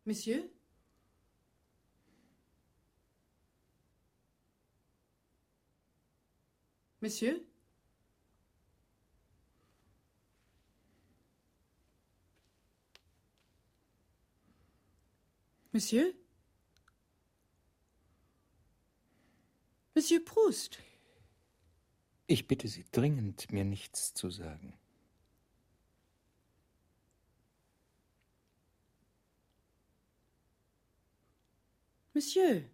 Monsieur? Monsieur? Monsieur? Monsieur Proust? Ich bitte Sie dringend, mir nichts zu sagen. Monsieur?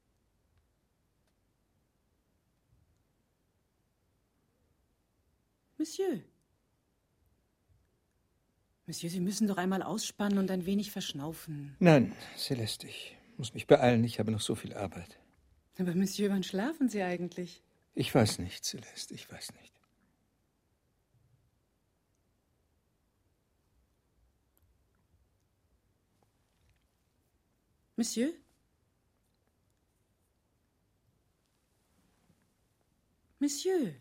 Monsieur? Monsieur, Sie müssen doch einmal ausspannen und ein wenig verschnaufen. Nein, Celeste, ich muss mich beeilen, ich habe noch so viel Arbeit. Aber Monsieur, wann schlafen Sie eigentlich? Ich weiß nicht, Celeste, ich weiß nicht. Monsieur? Monsieur?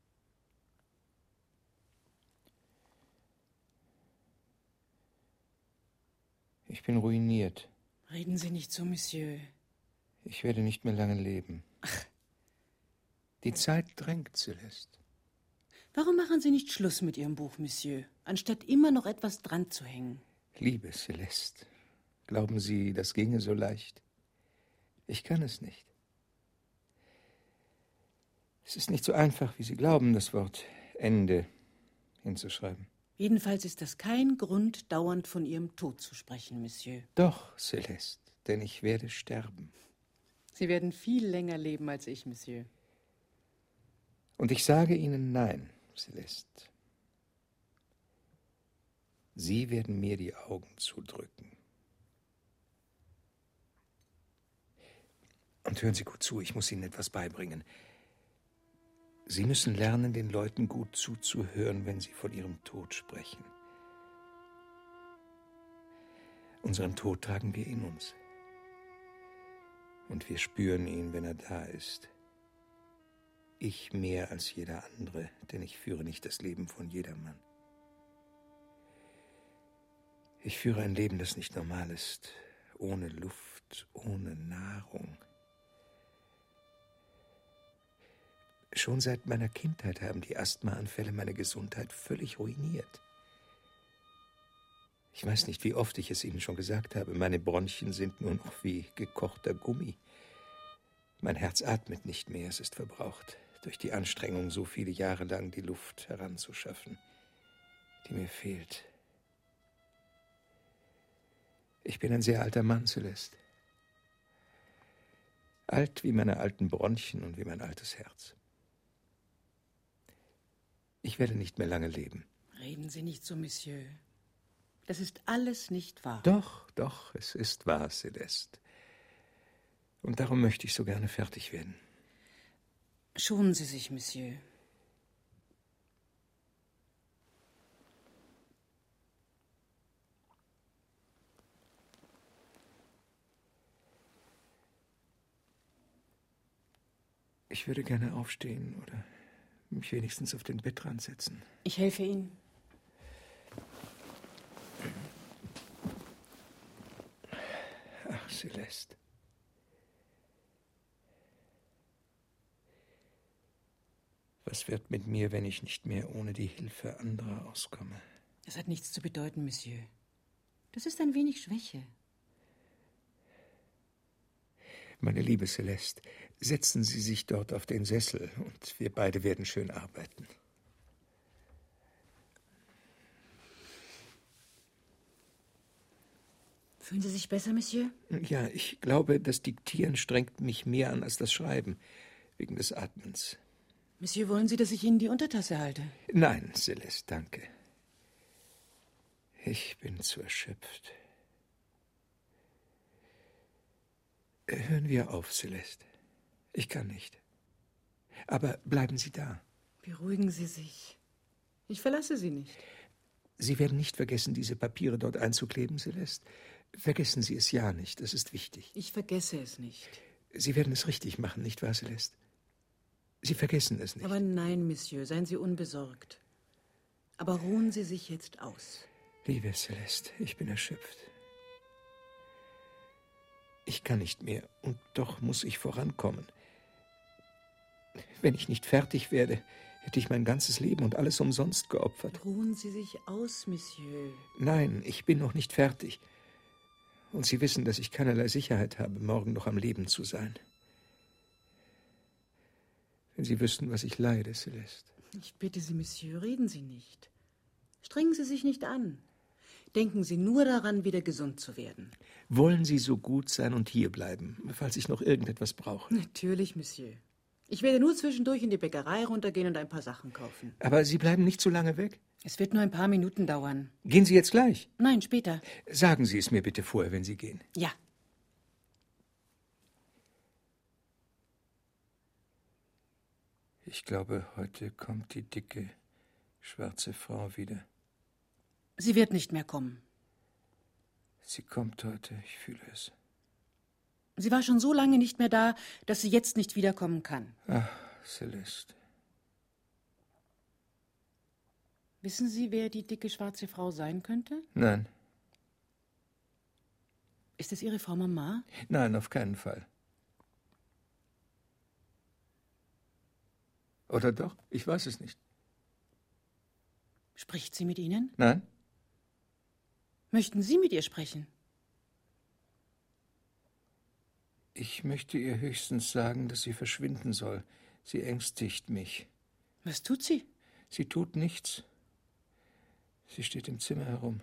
Ich bin ruiniert. Reden Sie nicht so, Monsieur. Ich werde nicht mehr lange leben. Ach. Die Zeit drängt, Celeste. Warum machen Sie nicht Schluss mit Ihrem Buch, Monsieur, anstatt immer noch etwas dran zu hängen? Liebe Celeste, glauben Sie, das ginge so leicht? Ich kann es nicht. Es ist nicht so einfach, wie Sie glauben, das Wort Ende hinzuschreiben. Jedenfalls ist das kein Grund, dauernd von Ihrem Tod zu sprechen, Monsieur. Doch, Celeste, denn ich werde sterben. Sie werden viel länger leben als ich, Monsieur. Und ich sage Ihnen nein, Celeste. Sie werden mir die Augen zudrücken. Und hören Sie gut zu, ich muss Ihnen etwas beibringen. Sie müssen lernen, den Leuten gut zuzuhören, wenn sie von ihrem Tod sprechen. Unseren Tod tragen wir in uns. Und wir spüren ihn, wenn er da ist. Ich mehr als jeder andere, denn ich führe nicht das Leben von jedermann. Ich führe ein Leben, das nicht normal ist, ohne Luft, ohne Nahrung. Schon seit meiner Kindheit haben die Asthmaanfälle meine Gesundheit völlig ruiniert. Ich weiß nicht, wie oft ich es Ihnen schon gesagt habe, meine Bronchien sind nur noch wie gekochter Gummi. Mein Herz atmet nicht mehr, es ist verbraucht, durch die Anstrengung, so viele Jahre lang die Luft heranzuschaffen, die mir fehlt. Ich bin ein sehr alter Mann, Celeste. Alt wie meine alten Bronchien und wie mein altes Herz. Ich werde nicht mehr lange leben. Reden Sie nicht so, Monsieur. Das ist alles nicht wahr. Doch, es ist wahr, Celeste. Und darum möchte ich so gerne fertig werden. Schonen Sie sich, Monsieur. Ich würde gerne aufstehen oder mich wenigstens auf den Bettrand setzen. Ich helfe Ihnen. Ach, Celeste. Was wird mit mir, wenn ich nicht mehr ohne die Hilfe anderer auskomme? Das hat nichts zu bedeuten, Monsieur. Das ist ein wenig Schwäche. Meine liebe Celeste, setzen Sie sich dort auf den Sessel und wir beide werden schön arbeiten. Fühlen Sie sich besser, Monsieur? Ja, ich glaube, das Diktieren strengt mich mehr an als das Schreiben, wegen des Atmens. Monsieur, wollen Sie, dass ich Ihnen die Untertasse halte? Nein, Celeste, danke. Ich bin zu erschöpft. Hören wir auf, Celeste. Ich kann nicht. Aber bleiben Sie da. Beruhigen Sie sich. Ich verlasse Sie nicht. Sie werden nicht vergessen, diese Papiere dort einzukleben, Celeste. Vergessen Sie es ja nicht, das ist wichtig. Ich vergesse es nicht. Sie werden es richtig machen, nicht wahr, Celeste? Sie vergessen es nicht. Aber nein, Monsieur, seien Sie unbesorgt. Aber ruhen Sie sich jetzt aus. Liebe Celeste, ich bin erschöpft. kann nicht mehr, und doch muss ich vorankommen. Wenn ich nicht fertig werde, hätte ich mein ganzes Leben und alles umsonst geopfert. Ruhen Sie sich aus, Monsieur. Nein, ich bin noch nicht fertig. Und Sie wissen, dass ich keinerlei Sicherheit habe, morgen noch am Leben zu sein. Wenn Sie wüssten, was ich leide, Celeste. Ich bitte Sie, Monsieur, reden Sie nicht. Strengen Sie sich nicht an. Denken Sie nur daran, wieder gesund zu werden. Wollen Sie so gut sein und hierbleiben, falls ich noch irgendetwas brauche? Natürlich, Monsieur. Ich werde nur zwischendurch in die Bäckerei runtergehen und ein paar Sachen kaufen. Aber Sie bleiben nicht so lange weg? Es wird nur ein paar Minuten dauern. Gehen Sie jetzt gleich? Nein, später. Sagen Sie es mir bitte vorher, wenn Sie gehen. Ja. Ich glaube, heute kommt die dicke, schwarze Frau wieder. Sie wird nicht mehr kommen. Sie kommt heute, ich fühle es. Sie war schon so lange nicht mehr da, dass sie jetzt nicht wiederkommen kann. Ach, Celeste. Wissen Sie, wer die dicke schwarze Frau sein könnte? Nein. Ist es Ihre Frau Mama? Nein, auf keinen Fall. Oder doch? Ich weiß es nicht. Spricht sie mit Ihnen? Nein? Möchten Sie mit ihr sprechen? Ich möchte ihr höchstens sagen, dass sie verschwinden soll. Sie ängstigt mich. Was tut sie? Sie tut nichts. Sie steht im Zimmer herum.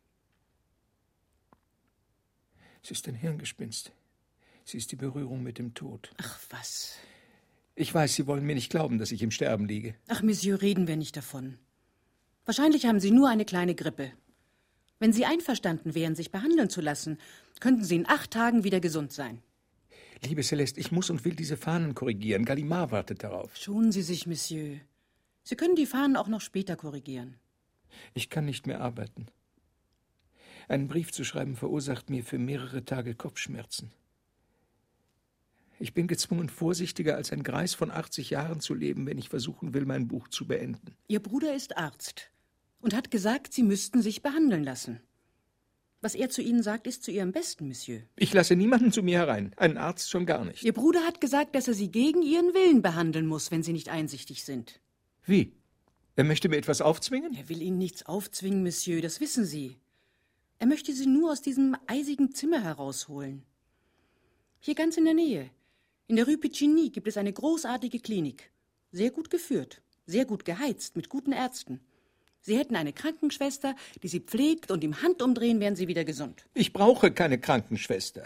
Sie ist ein Hirngespinst. Sie ist die Berührung mit dem Tod. Ach, was? Ich weiß, Sie wollen mir nicht glauben, dass ich im Sterben liege. Ach, Monsieur, reden wir nicht davon. Wahrscheinlich haben Sie nur eine kleine Grippe. Wenn Sie einverstanden wären, sich behandeln zu lassen, könnten Sie in 8 Tagen wieder gesund sein. Liebe Celeste, ich muss und will diese Fahnen korrigieren. Gallimard wartet darauf. Schonen Sie sich, Monsieur. Sie können die Fahnen auch noch später korrigieren. Ich kann nicht mehr arbeiten. Einen Brief zu schreiben verursacht mir für mehrere Tage Kopfschmerzen. Ich bin gezwungen, vorsichtiger als ein Greis von 80 Jahren zu leben, wenn ich versuchen will, mein Buch zu beenden. Ihr Bruder ist Arzt und hat gesagt, Sie müssten sich behandeln lassen. Was er zu Ihnen sagt, ist zu Ihrem Besten, Monsieur. Ich lasse niemanden zu mir herein, einen Arzt schon gar nicht. Ihr Bruder hat gesagt, dass er Sie gegen Ihren Willen behandeln muss, wenn Sie nicht einsichtig sind. Wie? Er möchte mir etwas aufzwingen? Er will Ihnen nichts aufzwingen, Monsieur, das wissen Sie. Er möchte Sie nur aus diesem eisigen Zimmer herausholen. Hier ganz in der Nähe, in der Rue Piccinni, gibt es eine großartige Klinik. Sehr gut geführt, sehr gut geheizt, mit guten Ärzten. Sie hätten eine Krankenschwester, die Sie pflegt, und im Handumdrehen wären Sie wieder gesund. Ich brauche keine Krankenschwester.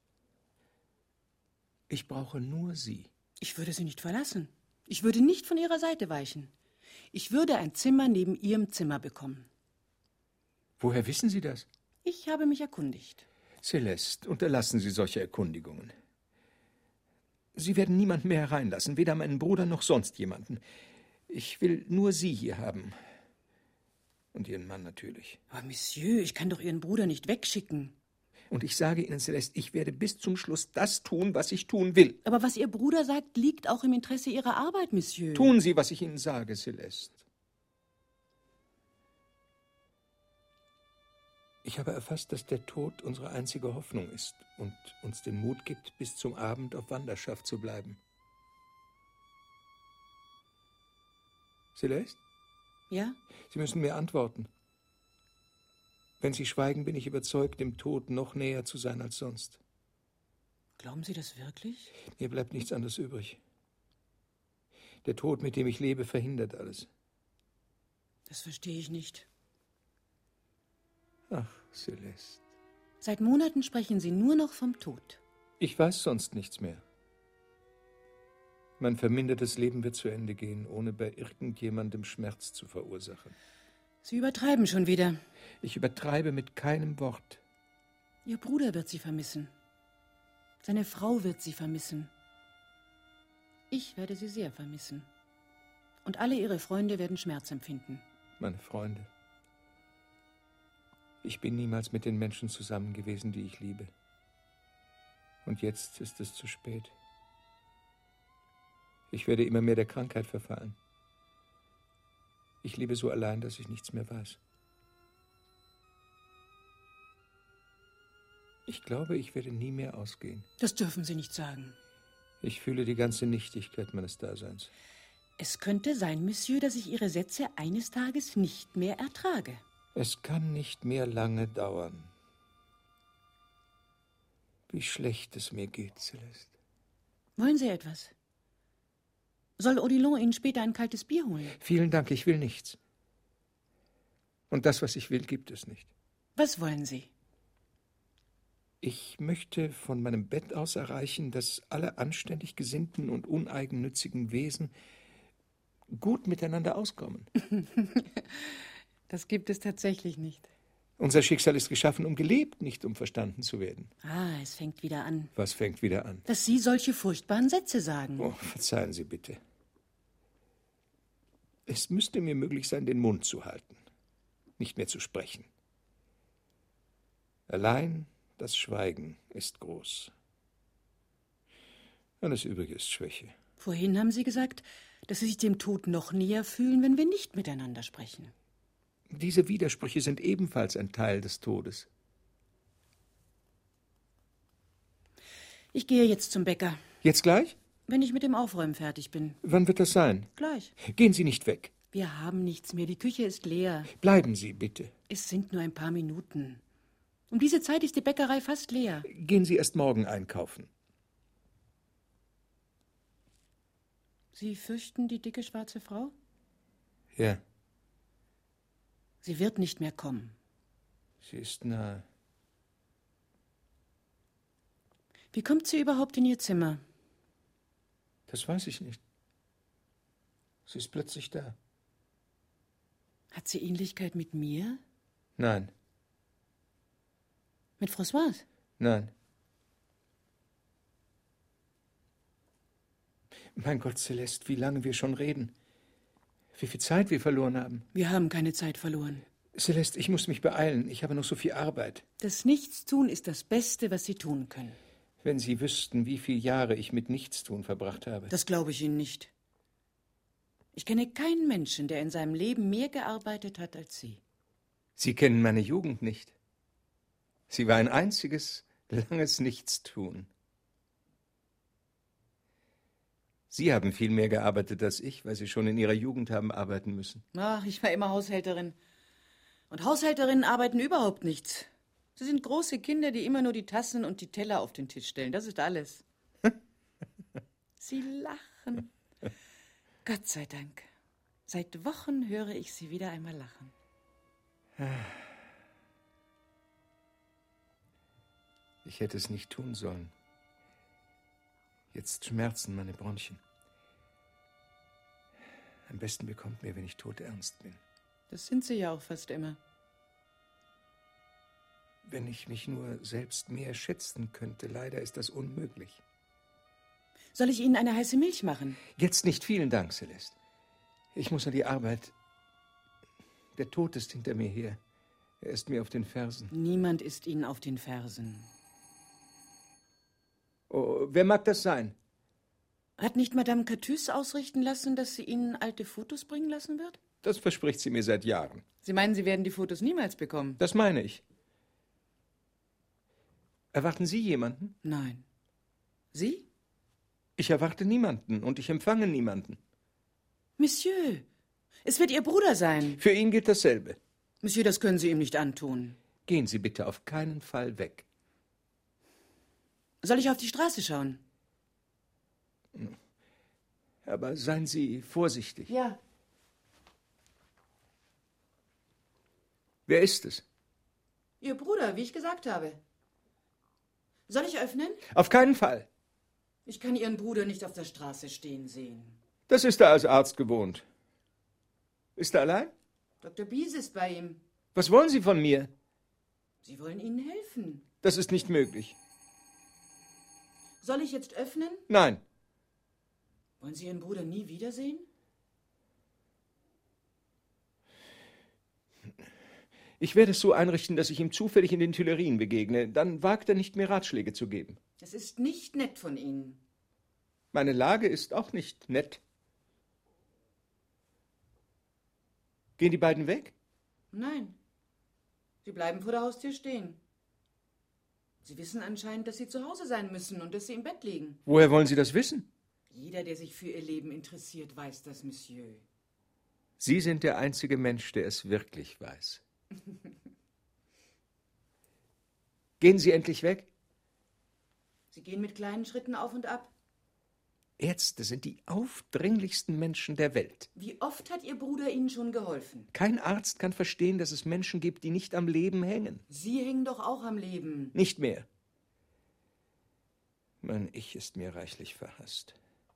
Ich brauche nur Sie. Ich würde Sie nicht verlassen. Ich würde nicht von Ihrer Seite weichen. Ich würde ein Zimmer neben Ihrem Zimmer bekommen. Woher wissen Sie das? Ich habe mich erkundigt. Celeste, unterlassen Sie solche Erkundigungen. Sie werden niemanden mehr hereinlassen, weder meinen Bruder noch sonst jemanden. Ich will nur Sie hier haben. Und Ihren Mann natürlich. Aber Monsieur, ich kann doch Ihren Bruder nicht wegschicken. Und ich sage Ihnen, Celeste, ich werde bis zum Schluss das tun, was ich tun will. Aber was Ihr Bruder sagt, liegt auch im Interesse Ihrer Arbeit, Monsieur. Tun Sie, was ich Ihnen sage, Celeste. Ich habe erfasst, dass der Tod unsere einzige Hoffnung ist und uns den Mut gibt, bis zum Abend auf Wanderschaft zu bleiben. Celeste? Ja? Sie müssen mir antworten. Wenn Sie schweigen, bin ich überzeugt, dem Tod noch näher zu sein als sonst. Glauben Sie das wirklich? Mir bleibt nichts anderes übrig. Der Tod, mit dem ich lebe, verhindert alles. Das verstehe ich nicht. Ach, Celeste. Seit Monaten sprechen Sie nur noch vom Tod. Ich weiß sonst nichts mehr. Mein vermindertes Leben wird zu Ende gehen, ohne bei irgendjemandem Schmerz zu verursachen. Sie übertreiben schon wieder. Ich übertreibe mit keinem Wort. Ihr Bruder wird Sie vermissen. Seine Frau wird Sie vermissen. Ich werde Sie sehr vermissen. Und alle Ihre Freunde werden Schmerz empfinden. Meine Freunde. Ich bin niemals mit den Menschen zusammen gewesen, die ich liebe. Und jetzt ist es zu spät. Ich werde immer mehr der Krankheit verfallen. Ich lebe so allein, dass ich nichts mehr weiß. Ich glaube, ich werde nie mehr ausgehen. Das dürfen Sie nicht sagen. Ich fühle die ganze Nichtigkeit meines Daseins. Es könnte sein, Monsieur, dass ich Ihre Sätze eines Tages nicht mehr ertrage. Es kann nicht mehr lange dauern. Wie schlecht es mir geht, Celeste. Wollen Sie etwas? Soll Odilon Ihnen später ein kaltes Bier holen? Vielen Dank, ich will nichts. Und das, was ich will, gibt es nicht. Was wollen Sie? Ich möchte von meinem Bett aus erreichen, dass alle anständig gesinnten und uneigennützigen Wesen gut miteinander auskommen. Das gibt es tatsächlich nicht. Unser Schicksal ist geschaffen, um gelebt, nicht um verstanden zu werden. Ah, es fängt wieder an. Was fängt wieder an? Dass Sie solche furchtbaren Sätze sagen. Oh, verzeihen Sie bitte. Es müsste mir möglich sein, den Mund zu halten, nicht mehr zu sprechen. Allein das Schweigen ist groß. Alles Übrige ist Schwäche. Vorhin haben Sie gesagt, dass Sie sich dem Tod noch näher fühlen, wenn wir nicht miteinander sprechen. Diese Widersprüche sind ebenfalls ein Teil des Todes. Ich gehe jetzt zum Bäcker. Jetzt gleich? Wenn ich mit dem Aufräumen fertig bin. Wann wird das sein? Gleich. Gehen Sie nicht weg. Wir haben nichts mehr. Die Küche ist leer. Bleiben Sie, bitte. Es sind nur ein paar Minuten. Um diese Zeit ist die Bäckerei fast leer. Gehen Sie erst morgen einkaufen. Sie fürchten die dicke schwarze Frau? Ja, Sie wird nicht mehr kommen. sie ist nahe. Wie kommt sie überhaupt in Ihr Zimmer? Das weiß ich nicht. Sie ist plötzlich da. Hat sie Ähnlichkeit mit mir? Nein, Mit Françoise? nein. Mein Gott, Celeste, wie lange wir schon reden. Wie viel Zeit wir verloren haben. Wir haben keine Zeit verloren. Celeste, ich muss mich beeilen. Ich habe noch so viel Arbeit. Das Nichtstun ist das Beste, was Sie tun können. Wenn Sie wüssten, wie viele Jahre ich mit Nichtstun verbracht habe. Das glaube ich Ihnen nicht. Ich kenne keinen Menschen, der in seinem Leben mehr gearbeitet hat als Sie. Sie kennen meine Jugend nicht. Sie war ein einziges, langes Nichtstun. Sie haben viel mehr gearbeitet als ich, weil Sie schon in Ihrer Jugend haben arbeiten müssen. Ach, ich war immer Haushälterin. Und Haushälterinnen arbeiten überhaupt nichts. Sie sind große Kinder, die immer nur die Tassen und die Teller auf den Tisch stellen. Das ist alles. Sie lachen. Gott sei Dank. Seit Wochen höre ich Sie wieder einmal lachen. Ich hätte es nicht tun sollen. Jetzt schmerzen meine Bronchien. Am besten bekommt mir, wenn ich todernst bin. Das sind Sie ja auch fast immer. Wenn ich mich nur selbst mehr schätzen könnte, leider ist das unmöglich. Soll ich Ihnen eine heiße Milch machen? Jetzt nicht, vielen Dank, Celeste. Ich muss an die Arbeit. Der Tod ist hinter mir her. Er ist mir auf den Fersen. Niemand ist Ihnen auf den Fersen. Oh, wer mag das sein? Hat nicht Madame Cathusse ausrichten lassen, dass sie Ihnen alte Fotos bringen lassen wird? Das verspricht sie mir seit Jahren. Sie meinen, Sie werden die Fotos niemals bekommen? Das meine ich. Erwarten Sie jemanden? Nein. Sie? Ich erwarte niemanden und ich empfange niemanden. Monsieur, es wird Ihr Bruder sein. Für ihn gilt dasselbe. Monsieur, das können Sie ihm nicht antun. Gehen Sie bitte auf keinen Fall weg. Soll ich auf die Straße schauen? Aber seien Sie vorsichtig. Ja. Wer ist es? Ihr Bruder, wie ich gesagt habe. Soll ich öffnen? Auf keinen Fall. Ich kann Ihren Bruder nicht auf der Straße stehen sehen. Das ist er als Arzt gewohnt. Ist er allein? Dr. Bies ist bei ihm. Was wollen Sie von mir? Sie wollen Ihnen helfen. Das ist nicht möglich. Soll ich jetzt öffnen? Nein. Wollen Sie Ihren Bruder nie wiedersehen? Ich werde es so einrichten, dass ich ihm zufällig in den Tuilerien begegne. Dann wagt er nicht mehr Ratschläge zu geben. Das ist nicht nett von Ihnen. Meine Lage ist auch nicht nett. Gehen die beiden weg? Nein. Sie bleiben vor der Haustür stehen. Sie wissen anscheinend, dass Sie zu Hause sein müssen und dass Sie im Bett liegen. Woher wollen Sie das wissen? Jeder, der sich für Ihr Leben interessiert, weiß das, Monsieur. Sie sind der einzige Mensch, der es wirklich weiß. Gehen Sie endlich weg? Sie gehen mit kleinen Schritten auf und ab. Ärzte sind die aufdringlichsten Menschen der Welt. Wie oft hat Ihr Bruder Ihnen schon geholfen? Kein Arzt kann verstehen, dass es Menschen gibt, die nicht am Leben hängen. Sie hängen doch auch am Leben. Nicht mehr. Mein Ich ist mir reichlich verhasst.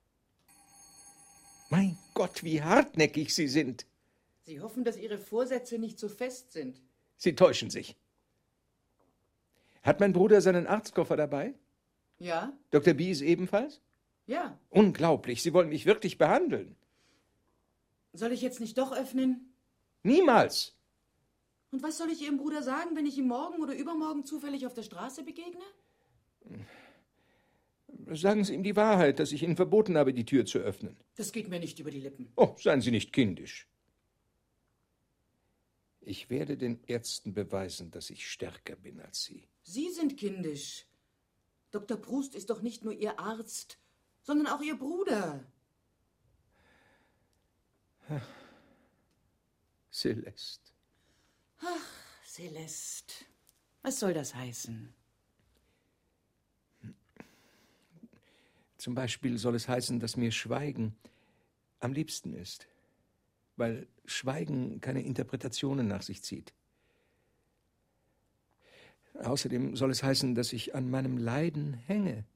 Mein Gott, wie hartnäckig Sie sind. Sie hoffen, dass Ihre Vorsätze nicht so fest sind. Sie täuschen sich. Hat mein Bruder seinen Arztkoffer dabei? Ja? Dr. Bies ebenfalls? Ja. Unglaublich, Sie wollen mich wirklich behandeln. Soll ich jetzt nicht doch öffnen? Niemals. Und was soll ich Ihrem Bruder sagen, wenn ich ihm morgen oder übermorgen zufällig auf der Straße begegne? Sagen Sie ihm die Wahrheit, dass ich Ihnen verboten habe, die Tür zu öffnen. Das geht mir nicht über die Lippen. Oh, seien Sie nicht kindisch. Ich werde den Ärzten beweisen, dass ich stärker bin als Sie. Sie sind kindisch. Dr. Proust ist doch nicht nur Ihr Arzt, sondern auch Ihr Bruder. Celeste. Ach, Celeste. Was soll das heißen? Zum Beispiel soll es heißen, dass mir Schweigen am liebsten ist, weil Schweigen keine Interpretationen nach sich zieht. Außerdem soll es heißen, dass ich an meinem Leiden hänge,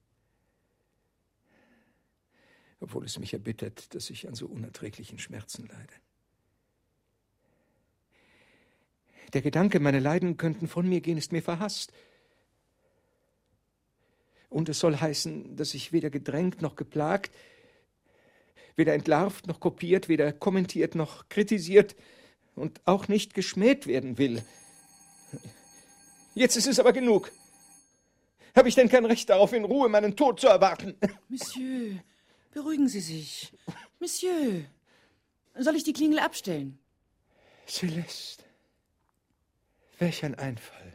obwohl es mich erbittert, dass ich an so unerträglichen Schmerzen leide. Der Gedanke, meine Leiden könnten von mir gehen, ist mir verhasst. Und es soll heißen, dass ich weder gedrängt noch geplagt, weder entlarvt noch kopiert, weder kommentiert noch kritisiert und auch nicht geschmäht werden will. Jetzt ist es aber genug. Habe ich denn kein Recht darauf, in Ruhe meinen Tod zu erwarten? Monsieur, beruhigen Sie sich. Monsieur, soll ich die Klingel abstellen? Celeste, welch ein Einfall.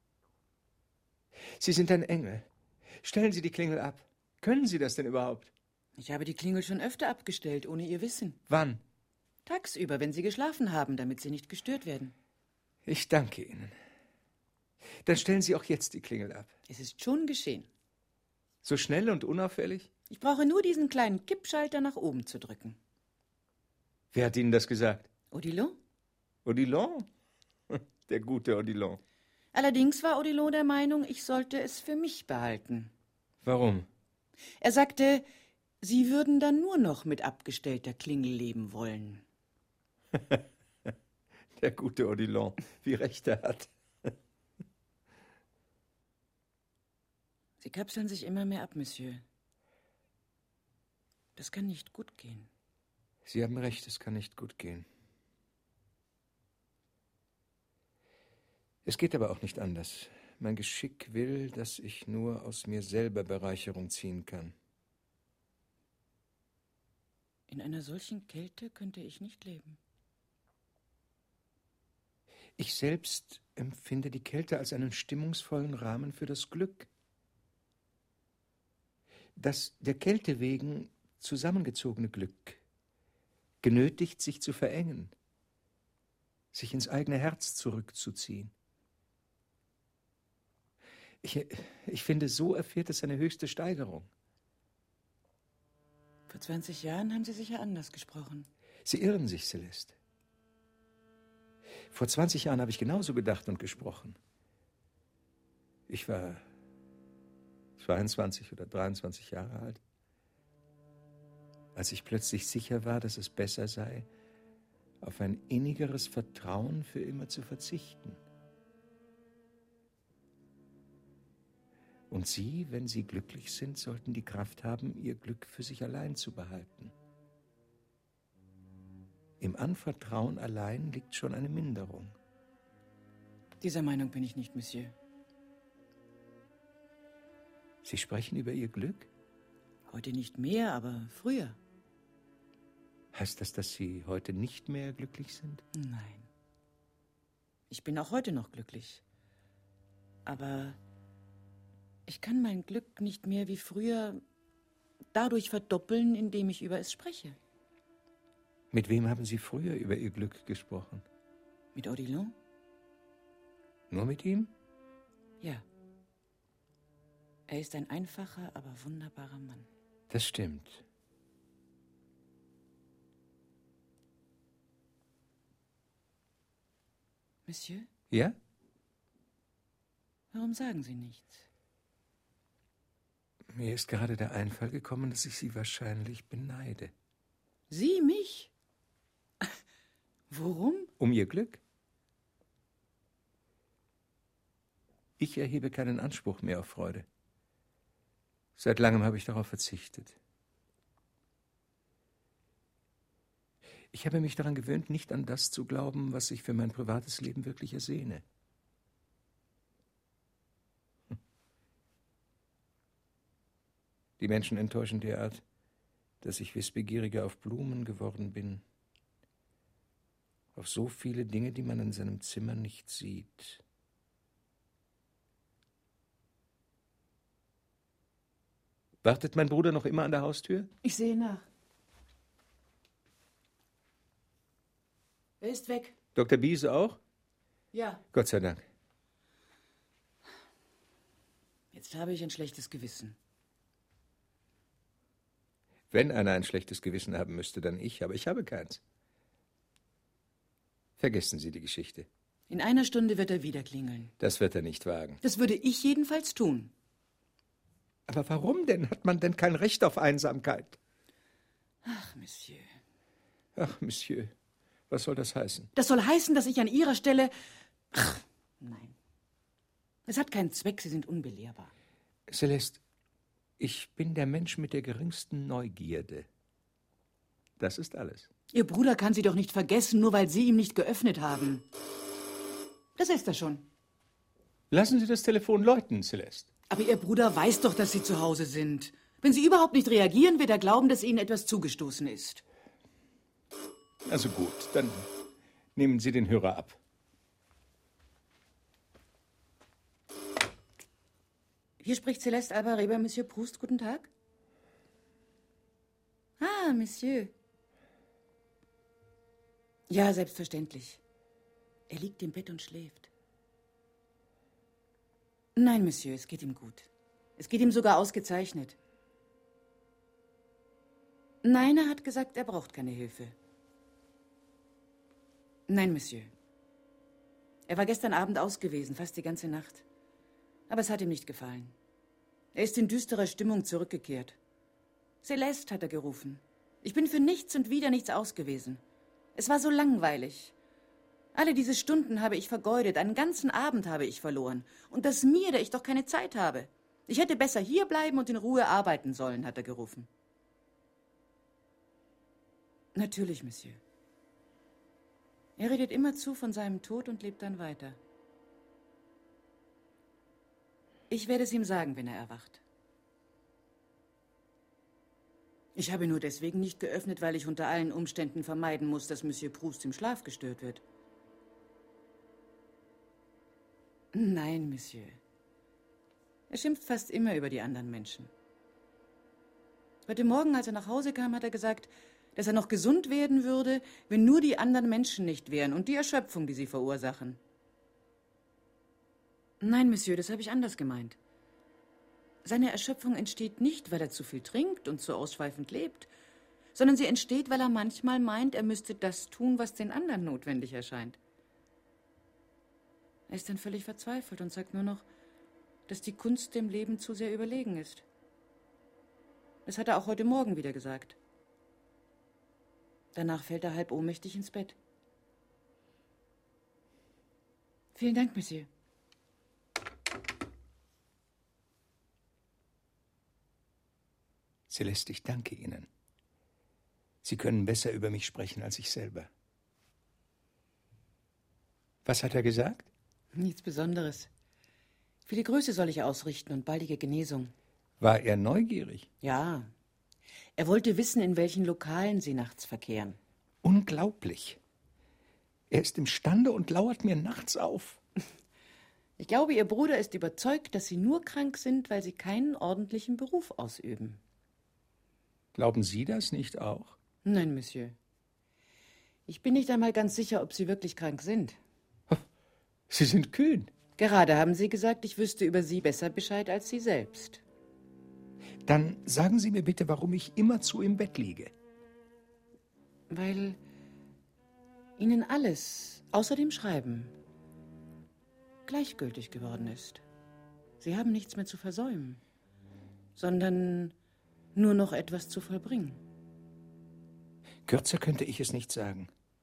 Sie sind ein Engel. Stellen Sie die Klingel ab. Können Sie das denn überhaupt? Ich habe die Klingel schon öfter abgestellt, ohne Ihr Wissen. Wann? Tagsüber, wenn Sie geschlafen haben, damit Sie nicht gestört werden. Ich danke Ihnen. Dann stellen Sie auch jetzt die Klingel ab. Es ist schon geschehen. So schnell und unauffällig? Ich brauche nur diesen kleinen Kippschalter nach oben zu drücken. Wer hat Ihnen das gesagt? Odilon? Odilon? Der gute Odilon. Allerdings war Odilon der Meinung, ich sollte es für mich behalten. Warum? Er sagte, Sie würden dann nur noch mit abgestellter Klingel leben wollen. Der gute Odilon, wie recht er hat. Sie kapseln sich immer mehr ab, Monsieur. Das kann nicht gut gehen. Sie haben recht, es kann nicht gut gehen. Es geht aber auch nicht anders. Mein Geschick will, dass ich nur aus mir selber Bereicherung ziehen kann. In einer solchen Kälte könnte ich nicht leben. Ich selbst empfinde die Kälte als einen stimmungsvollen Rahmen für das Glück. Das der Kälte wegen zusammengezogene Glück genötigt, sich zu verengen, sich ins eigene Herz zurückzuziehen. Ich finde, so erfährt es seine höchste Steigerung. Vor 20 Jahren haben Sie sicher anders gesprochen. Sie irren sich, Celeste. Vor 20 Jahren habe ich genauso gedacht und gesprochen. Ich war 22 oder 23 Jahre alt, als ich plötzlich sicher war, dass es besser sei, auf ein innigeres Vertrauen für immer zu verzichten. Und Sie, wenn Sie glücklich sind, sollten die Kraft haben, Ihr Glück für sich allein zu behalten. Im Anvertrauen allein liegt schon eine Minderung. Dieser Meinung bin ich nicht, Monsieur. Sie sprechen über Ihr Glück? Heute nicht mehr, aber früher. Heißt das, dass Sie heute nicht mehr glücklich sind? Nein. Ich bin auch heute noch glücklich. Aber Ich kann mein Glück nicht mehr wie früher dadurch verdoppeln, indem ich über es spreche. Mit wem haben Sie früher über Ihr Glück gesprochen? Mit Odilon? Nur mit ihm? Ja. Er ist ein einfacher, aber wunderbarer Mann. Das stimmt. Monsieur? Ja? Warum sagen Sie nichts? Mir ist gerade der Einfall gekommen, dass ich Sie wahrscheinlich beneide. Sie mich? Worum? Um Ihr Glück? Ich erhebe keinen Anspruch mehr auf Freude. Seit langem habe ich darauf verzichtet. Ich habe mich daran gewöhnt, nicht an das zu glauben, was ich für mein privates Leben wirklich ersehne. Die Menschen enttäuschen derart, dass ich wissbegieriger auf Blumen geworden bin. Auf so viele Dinge, die man in seinem Zimmer nicht sieht. Wartet mein Bruder noch immer an der Haustür? Ich sehe nach. Er ist weg. Dr. Biese auch? Ja. Gott sei Dank. Jetzt habe ich ein schlechtes Gewissen. Wenn einer ein schlechtes Gewissen haben müsste, dann ich, aber ich habe keins. Vergessen Sie die Geschichte. In einer Stunde wird er wieder klingeln. Das wird er nicht wagen. Das würde ich jedenfalls tun. Aber warum denn? Hat man denn kein Recht auf Einsamkeit? Ach, Monsieur. Ach, Monsieur, was soll das heißen? Das soll heißen, dass ich an Ihrer Stelle... Ach, nein. Es hat keinen Zweck, Sie sind unbelehrbar. Celeste, ich bin der Mensch mit der geringsten Neugierde. Das ist alles. Ihr Bruder kann Sie doch nicht vergessen, nur weil Sie ihm nicht geöffnet haben. Das ist er schon. Lassen Sie das Telefon läuten, Celeste. Aber Ihr Bruder weiß doch, dass Sie zu Hause sind. Wenn Sie überhaupt nicht reagieren, wird er glauben, dass Ihnen etwas zugestoßen ist. Also gut, dann nehmen Sie den Hörer ab. Hier spricht Celeste Alba-Reber, Monsieur Proust. Guten Tag. Ah, Monsieur. Ja, selbstverständlich. Er liegt im Bett und schläft. Nein, Monsieur, es geht ihm gut. Es geht ihm sogar ausgezeichnet. Nein, er hat gesagt, er braucht keine Hilfe. Nein, Monsieur. Er war gestern Abend aus gewesen, fast die ganze Nacht. Aber es hat ihm nicht gefallen. Er ist in düsterer Stimmung zurückgekehrt. Celeste hat er gerufen. Ich bin für nichts und wieder nichts aus gewesen. Es war so langweilig. Alle diese Stunden habe ich vergeudet, einen ganzen Abend habe ich verloren. Und das mir, der ich doch keine Zeit habe. Ich hätte besser hier bleiben und in Ruhe arbeiten sollen, hat er gerufen. Natürlich, Monsieur. Er redet immerzu von seinem Tod und lebt dann weiter. Ich werde es ihm sagen, wenn er erwacht. Ich habe nur deswegen nicht geöffnet, weil ich unter allen Umständen vermeiden muss, dass Monsieur Proust im Schlaf gestört wird. Nein, Monsieur. Er schimpft fast immer über die anderen Menschen. Heute Morgen, als er nach Hause kam, hat er gesagt, dass er noch gesund werden würde, wenn nur die anderen Menschen nicht wären und die Erschöpfung, die sie verursachen. Nein, Monsieur, das habe ich anders gemeint. Seine Erschöpfung entsteht nicht, weil er zu viel trinkt und zu ausschweifend lebt, sondern sie entsteht, weil er manchmal meint, er müsste das tun, was den anderen notwendig erscheint. Er ist dann völlig verzweifelt und sagt nur noch, dass die Kunst dem Leben zu sehr überlegen ist. Das hat er auch heute Morgen wieder gesagt. Danach fällt er halb ohnmächtig ins Bett. Vielen Dank, Monsieur. Celeste, ich danke Ihnen. Sie können besser über mich sprechen als ich selber. Was hat er gesagt? Nichts Besonderes. Viele Grüße soll ich ausrichten und baldige Genesung. War er neugierig? Ja. Er wollte wissen, in welchen Lokalen Sie nachts verkehren. Unglaublich. Er ist imstande und lauert mir nachts auf. Ich glaube, Ihr Bruder ist überzeugt, dass Sie nur krank sind, weil Sie keinen ordentlichen Beruf ausüben. Glauben Sie das nicht auch? Nein, Monsieur. Ich bin nicht einmal ganz sicher, ob Sie wirklich krank sind. Sie sind kühn. Gerade haben Sie gesagt, ich wüsste über Sie besser Bescheid als Sie selbst. Dann sagen Sie mir bitte, warum ich immerzu im Bett liege. Weil Ihnen alles, außer dem Schreiben, gleichgültig geworden ist. Sie haben nichts mehr zu versäumen, sondern nur noch etwas zu vollbringen. Kürzer könnte ich es nicht sagen.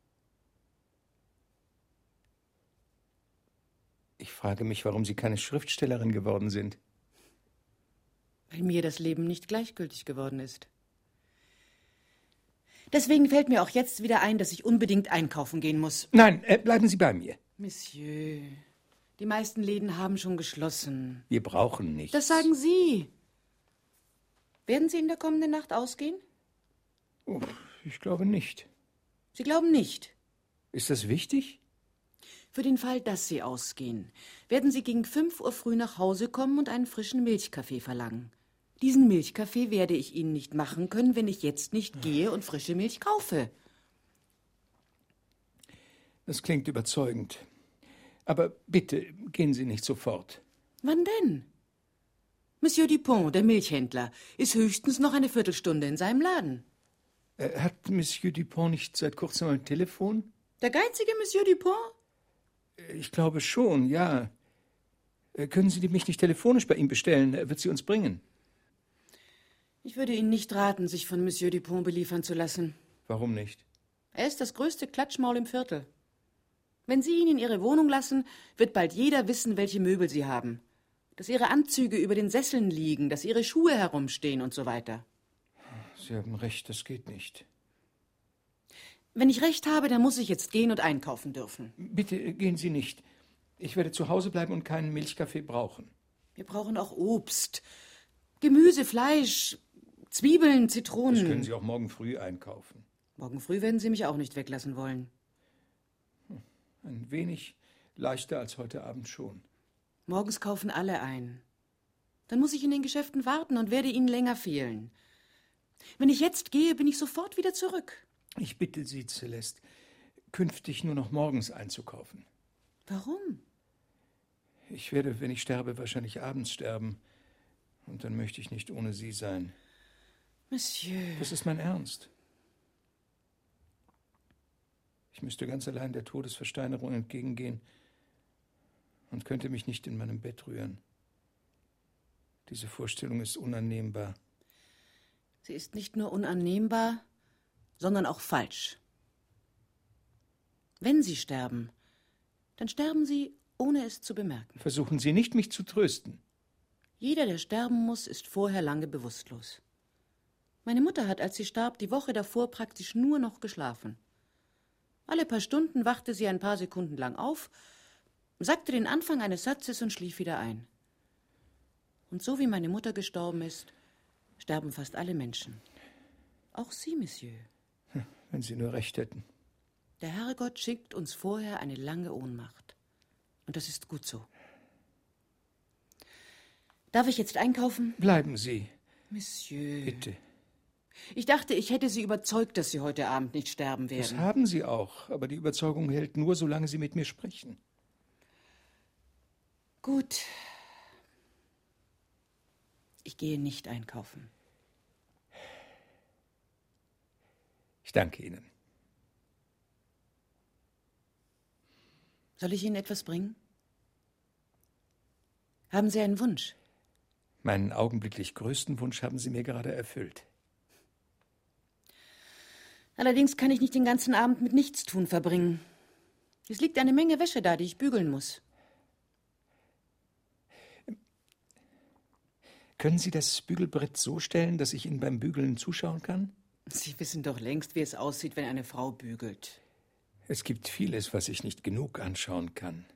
Ich frage mich, warum Sie keine Schriftstellerin geworden sind. Weil mir das Leben nicht gleichgültig geworden ist. Deswegen fällt mir auch jetzt wieder ein, dass ich unbedingt einkaufen gehen muss. Nein, bleiben Sie bei mir. Monsieur, die meisten Läden haben schon geschlossen. Wir brauchen nichts. Das sagen Sie. Werden Sie in der kommenden Nacht ausgehen? Oh, ich glaube nicht. Sie glauben nicht. Ist das wichtig? Für den Fall, dass Sie ausgehen, werden Sie gegen 5 Uhr früh nach Hause kommen und einen frischen Milchkaffee verlangen. Diesen Milchkaffee werde ich Ihnen nicht machen können, wenn ich jetzt nicht gehe und frische Milch kaufe. Das klingt überzeugend. Aber bitte, gehen Sie nicht sofort. Wann denn? Monsieur Dupont, der Milchhändler, ist höchstens noch eine Viertelstunde in seinem Laden. Hat Monsieur Dupont nicht seit kurzem ein Telefon? Der geizige Monsieur Dupont? Ich glaube schon, ja. Können Sie mich nicht telefonisch bei ihm bestellen? Er wird sie uns bringen. Ich würde Ihnen nicht raten, sich von Monsieur Dupont beliefern zu lassen. Warum nicht? Er ist das größte Klatschmaul im Viertel. Wenn Sie ihn in Ihre Wohnung lassen, wird bald jeder wissen, welche Möbel Sie haben. Dass Ihre Anzüge über den Sesseln liegen, dass Ihre Schuhe herumstehen und so weiter. Sie haben recht, das geht nicht. Wenn ich recht habe, dann muss ich jetzt gehen und einkaufen dürfen. Bitte gehen Sie nicht. Ich werde zu Hause bleiben und keinen Milchkaffee brauchen. Wir brauchen auch Obst, Gemüse, Fleisch, Zwiebeln, Zitronen. Das können Sie auch morgen früh einkaufen. Morgen früh werden Sie mich auch nicht weglassen wollen. Ein wenig leichter als heute Abend schon. Morgens kaufen alle ein. Dann muss ich in den Geschäften warten und werde Ihnen länger fehlen. Wenn ich jetzt gehe, bin ich sofort wieder zurück. Ich bitte Sie, Celeste, künftig nur noch morgens einzukaufen. Warum? Ich werde, wenn ich sterbe, wahrscheinlich abends sterben. Und dann möchte ich nicht ohne Sie sein. Monsieur. Das ist mein Ernst. Ich müsste ganz allein der Todesversteinerung entgegengehen und könnte mich nicht in meinem Bett rühren. Diese Vorstellung ist unannehmbar. Sie ist nicht nur unannehmbar, sondern auch falsch. Wenn Sie sterben, dann sterben Sie, ohne es zu bemerken. Versuchen Sie nicht, mich zu trösten. Jeder, der sterben muss, ist vorher lange bewusstlos. Meine Mutter hat, als sie starb, die Woche davor praktisch nur noch geschlafen. Alle paar Stunden wachte sie ein paar Sekunden lang auf, sagte den Anfang eines Satzes und schlief wieder ein. Und so wie meine Mutter gestorben ist, sterben fast alle Menschen. Auch Sie, Monsieur. Wenn Sie nur recht hätten. Der Herrgott schickt uns vorher eine lange Ohnmacht. Und das ist gut so. Darf ich jetzt einkaufen? Bleiben Sie. Monsieur. Bitte. Ich dachte, ich hätte Sie überzeugt, dass Sie heute Abend nicht sterben werden. Das haben Sie auch, aber die Überzeugung hält nur, solange Sie mit mir sprechen. Gut. Ich gehe nicht einkaufen. Ich danke Ihnen. Soll ich Ihnen etwas bringen? Haben Sie einen Wunsch? Meinen augenblicklich größten Wunsch haben Sie mir gerade erfüllt. Allerdings kann ich nicht den ganzen Abend mit Nichtstun verbringen. Es liegt eine Menge Wäsche da, die ich bügeln muss. Können Sie das Bügelbrett so stellen, dass ich Ihnen beim Bügeln zuschauen kann? Sie wissen doch längst, wie es aussieht, wenn eine Frau bügelt. Es gibt vieles, was ich nicht genug anschauen kann.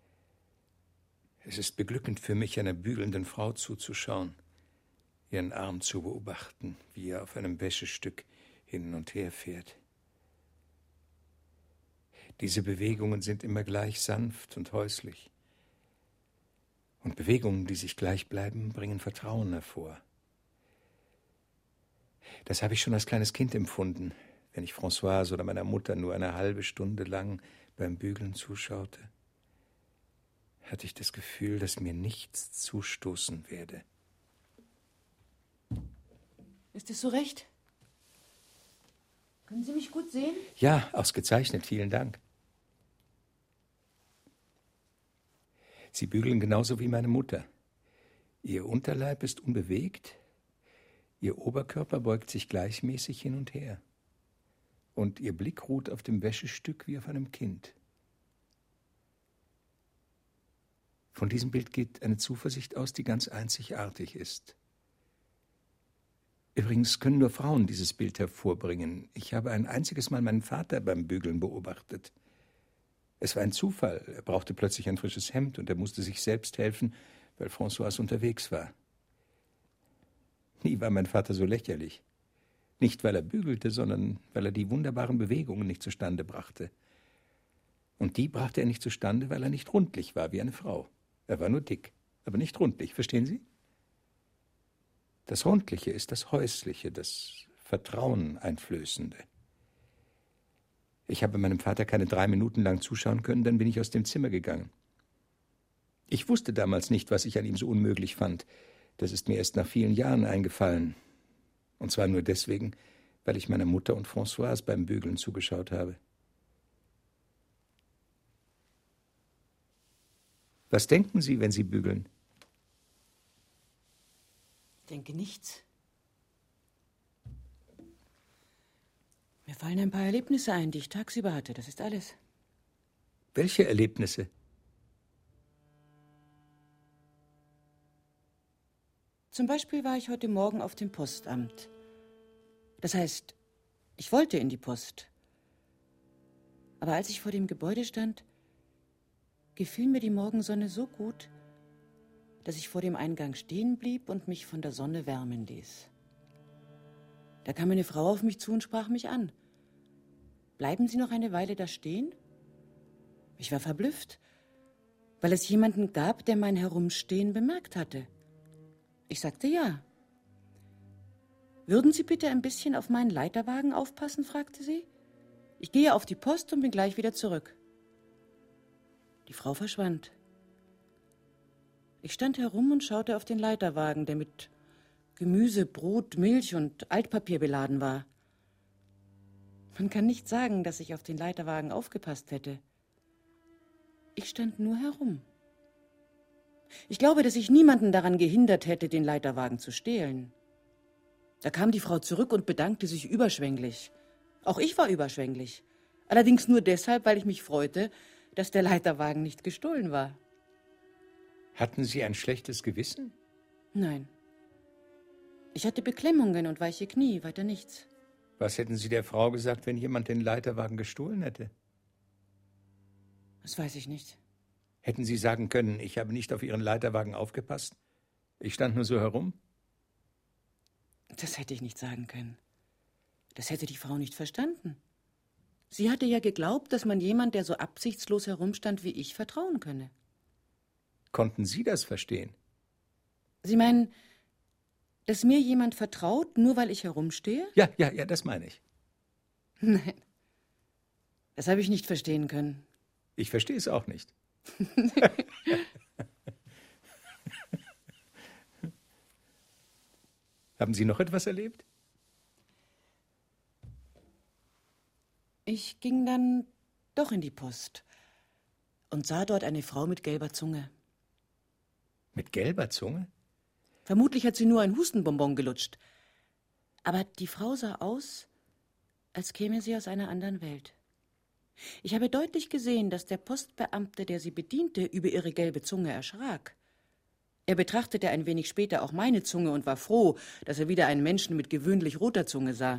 Es ist beglückend für mich, einer bügelnden Frau zuzuschauen, ihren Arm zu beobachten, wie er auf einem Wäschestück hin und her fährt. Diese Bewegungen sind immer gleich sanft und häuslich. Und Bewegungen, die sich gleich bleiben, bringen Vertrauen hervor. Das habe ich schon als kleines Kind empfunden, wenn ich Françoise oder meiner Mutter nur eine halbe Stunde lang beim Bügeln zuschaute. Hatte ich das Gefühl, dass mir nichts zustoßen werde. Ist es so recht? Können Sie mich gut sehen? Ja, ausgezeichnet, vielen Dank. Sie bügeln genauso wie meine Mutter. Ihr Unterleib ist unbewegt, Ihr Oberkörper beugt sich gleichmäßig hin und her. Und Ihr Blick ruht auf dem Wäschestück wie auf einem Kind. Von diesem Bild geht eine Zuversicht aus, die ganz einzigartig ist. Übrigens können nur Frauen dieses Bild hervorbringen. Ich habe ein einziges Mal meinen Vater beim Bügeln beobachtet. Es war ein Zufall. Er brauchte plötzlich ein frisches Hemd und er musste sich selbst helfen, weil Françoise unterwegs war. Nie war mein Vater so lächerlich. Nicht, weil er bügelte, sondern weil er die wunderbaren Bewegungen nicht zustande brachte. Und die brachte er nicht zustande, weil er nicht rundlich war wie eine Frau. Er war nur dick, aber nicht rundlich, verstehen Sie? Das Rundliche ist das Häusliche, das Vertrauen einflößende. Ich habe meinem Vater keine 3 Minuten lang zuschauen können, dann bin ich aus dem Zimmer gegangen. Ich wusste damals nicht, was ich an ihm so unmöglich fand. Das ist mir erst nach vielen Jahren eingefallen. Und zwar nur deswegen, weil ich meiner Mutter und Françoise beim Bügeln zugeschaut habe. Was denken Sie, wenn Sie bügeln? Ich denke nichts. Mir fallen ein paar Erlebnisse ein, die ich tagsüber hatte. Das ist alles. Welche Erlebnisse? Zum Beispiel war ich heute Morgen auf dem Postamt. Das heißt, ich wollte in die Post. Aber als ich vor dem Gebäude stand, gefiel mir die Morgensonne so gut, dass ich vor dem Eingang stehen blieb und mich von der Sonne wärmen ließ. Da kam eine Frau auf mich zu und sprach mich an. Bleiben Sie noch eine Weile da stehen? Ich war verblüfft, weil es jemanden gab, der mein Herumstehen bemerkt hatte. Ich sagte ja. Würden Sie bitte ein bisschen auf meinen Leiterwagen aufpassen, fragte sie. Ich gehe auf die Post und bin gleich wieder zurück. Die Frau verschwand. Ich stand herum und schaute auf den Leiterwagen, der mit Gemüse, Brot, Milch und Altpapier beladen war. Man kann nicht sagen, dass ich auf den Leiterwagen aufgepasst hätte. Ich stand nur herum. Ich glaube, dass ich niemanden daran gehindert hätte, den Leiterwagen zu stehlen. Da kam die Frau zurück und bedankte sich überschwänglich. Auch ich war überschwänglich. Allerdings nur deshalb, weil ich mich freute, dass der Leiterwagen nicht gestohlen war. Hatten Sie ein schlechtes Gewissen? Nein. Ich hatte Beklemmungen und weiche Knie, weiter nichts. Was hätten Sie der Frau gesagt, wenn jemand den Leiterwagen gestohlen hätte? Das weiß ich nicht. Hätten Sie sagen können, ich habe nicht auf Ihren Leiterwagen aufgepasst? Ich stand nur so herum? Das hätte ich nicht sagen können. Das hätte die Frau nicht verstanden. Sie hatte ja geglaubt, dass man jemand, der so absichtslos herumstand wie ich, vertrauen könne. Konnten Sie das verstehen? Sie meinen, dass mir jemand vertraut, nur weil ich herumstehe? Ja, das meine ich. Nein, das habe ich nicht verstehen können. Ich verstehe es auch nicht. Haben Sie noch etwas erlebt? Ich ging dann doch in die Post und sah dort eine Frau mit gelber Zunge. Mit gelber Zunge? Vermutlich hat sie nur ein Hustenbonbon gelutscht. Aber die Frau sah aus, als käme sie aus einer anderen Welt. Ich habe deutlich gesehen, dass der Postbeamte, der sie bediente, über ihre gelbe Zunge erschrak. Er betrachtete ein wenig später auch meine Zunge und war froh, dass er wieder einen Menschen mit gewöhnlich roter Zunge sah.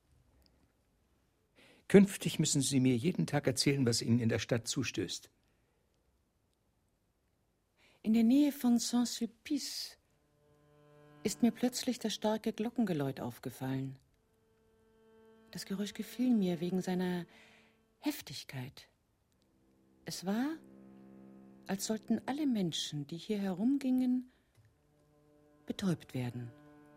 Künftig müssen Sie mir jeden Tag erzählen, was Ihnen in der Stadt zustößt. In der Nähe von Saint-Sulpice ist mir plötzlich das starke Glockengeläut aufgefallen. Das Geräusch gefiel mir wegen seiner Heftigkeit. Es war, als sollten alle Menschen, die hier herumgingen, betäubt werden.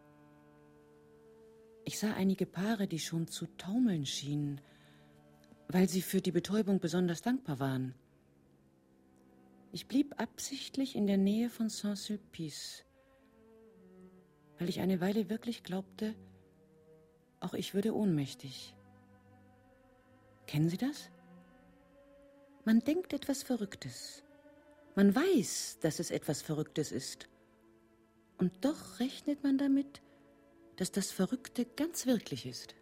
Ich sah einige Paare, die schon zu taumeln schienen, weil sie für die Betäubung besonders dankbar waren. Ich blieb absichtlich in der Nähe von Saint-Sulpice, weil ich eine Weile wirklich glaubte, auch ich würde ohnmächtig. Kennen Sie das? Man denkt etwas Verrücktes. Man weiß, dass es etwas Verrücktes ist. Und doch rechnet man damit, dass das Verrückte ganz wirklich ist.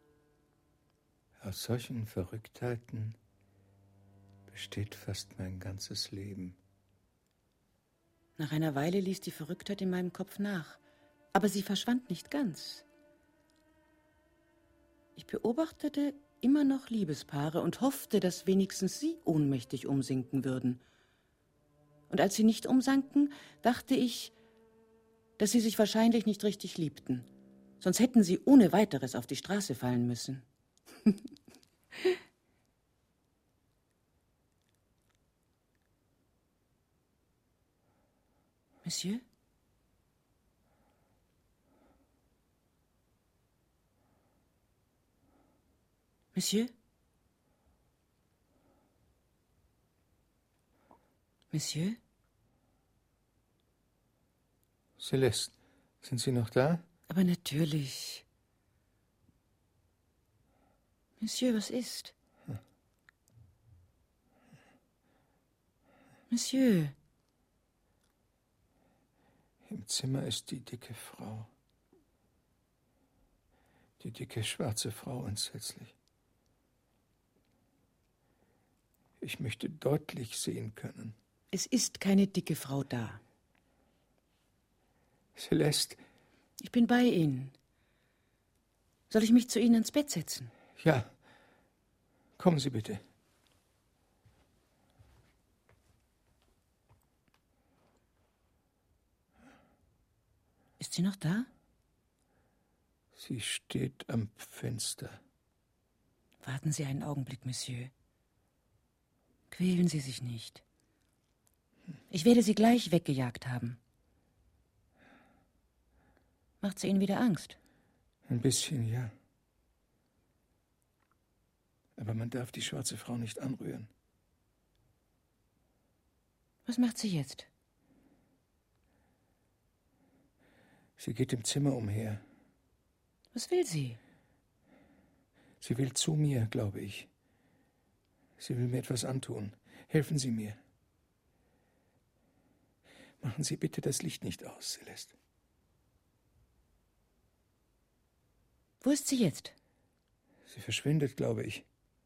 Aus solchen Verrücktheiten besteht fast mein ganzes Leben. Nach einer Weile ließ die Verrücktheit in meinem Kopf nach, aber sie verschwand nicht ganz. Ich beobachtete immer noch Liebespaare und hoffte, dass wenigstens sie ohnmächtig umsinken würden. Und als sie nicht umsanken, dachte ich, dass sie sich wahrscheinlich nicht richtig liebten. Sonst hätten sie ohne weiteres auf die Straße fallen müssen. Monsieur? Monsieur? Monsieur? Celeste, sind Sie noch da? Aber natürlich. Monsieur, was ist? Monsieur. Im Zimmer ist die dicke Frau. Die dicke schwarze Frau, entsetzlich. Ich möchte deutlich sehen können. Es ist keine dicke Frau da. Celeste. Ich bin bei Ihnen. Soll ich mich zu Ihnen ins Bett setzen? Ja. Kommen Sie bitte. Ist sie noch da? Sie steht am Fenster. Warten Sie einen Augenblick, Monsieur. Quälen Sie sich nicht. Ich werde Sie gleich weggejagt haben. Macht sie Ihnen wieder Angst? Ein bisschen, ja. Aber man darf die schwarze Frau nicht anrühren. Was macht sie jetzt? Sie geht im Zimmer umher. Was will sie? Sie will zu mir, glaube ich. Sie will mir etwas antun. Helfen Sie mir. Machen Sie bitte das Licht nicht aus, Celeste. Wo ist sie jetzt? Sie verschwindet, glaube ich.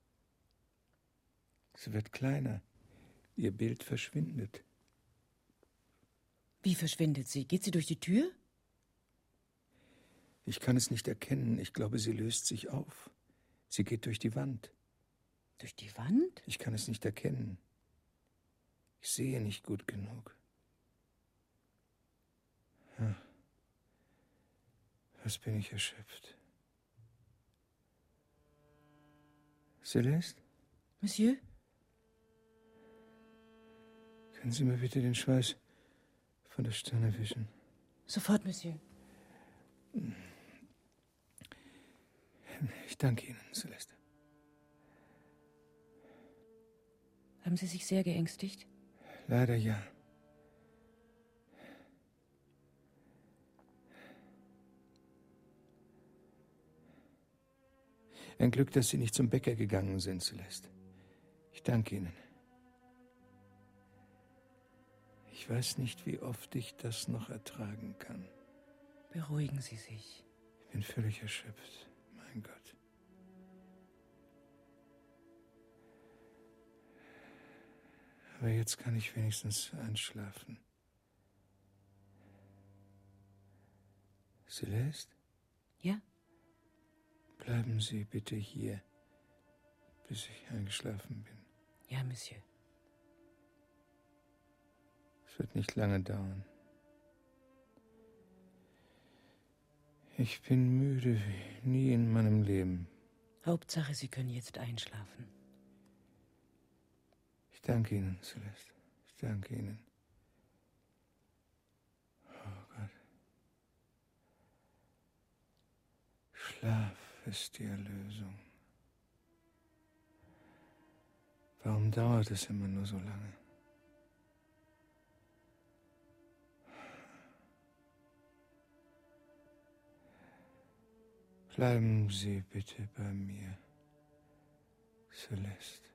Sie wird kleiner. Ihr Bild verschwindet. Wie verschwindet sie? Geht sie durch die Tür? Ich kann es nicht erkennen. Ich glaube, sie löst sich auf. Sie geht durch die Wand. Durch die Wand? Ich kann es nicht erkennen. Ich sehe nicht gut genug. Ach, was bin ich erschöpft. Celeste? Monsieur? Können Sie mir bitte den Schweiß von der Stirn wischen? Sofort, Monsieur. Ich danke Ihnen, Celeste. Haben Sie sich sehr geängstigt? Leider ja. Ein Glück, dass Sie nicht zum Bäcker gegangen sind, Celeste. Ich danke Ihnen. Ich weiß nicht, wie oft ich das noch ertragen kann. Beruhigen Sie sich. Ich bin völlig erschöpft. Mein Gott. Aber jetzt kann ich wenigstens einschlafen. Celeste? Ja? Bleiben Sie bitte hier, bis ich eingeschlafen bin. Ja, Monsieur. Es wird nicht lange dauern. Ich bin müde wie nie in meinem Leben. Hauptsache, Sie können jetzt einschlafen. Ich danke Ihnen, Celeste. Ich danke Ihnen. Oh Gott. Schlaf ist die Erlösung. Warum dauert es immer nur so lange? Bleiben Sie bitte bei mir, Celeste.